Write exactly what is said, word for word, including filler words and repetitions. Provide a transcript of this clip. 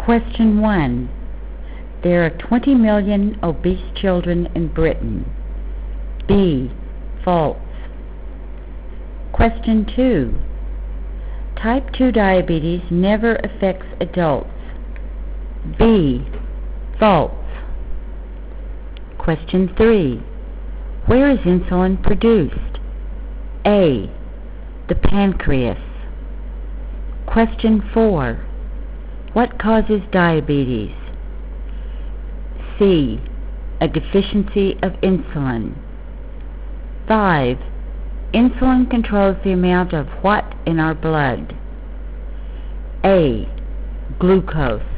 Question one. There are twenty million obese children in Britain. B. False. Question two. Type two diabetes never affects adults. B. False. Question three. Where is insulin produced? A. The pancreas. Question four. What causes diabetes? C. A deficiency of insulin. five. Insulin controls the amount of what in our blood? A. Glucose.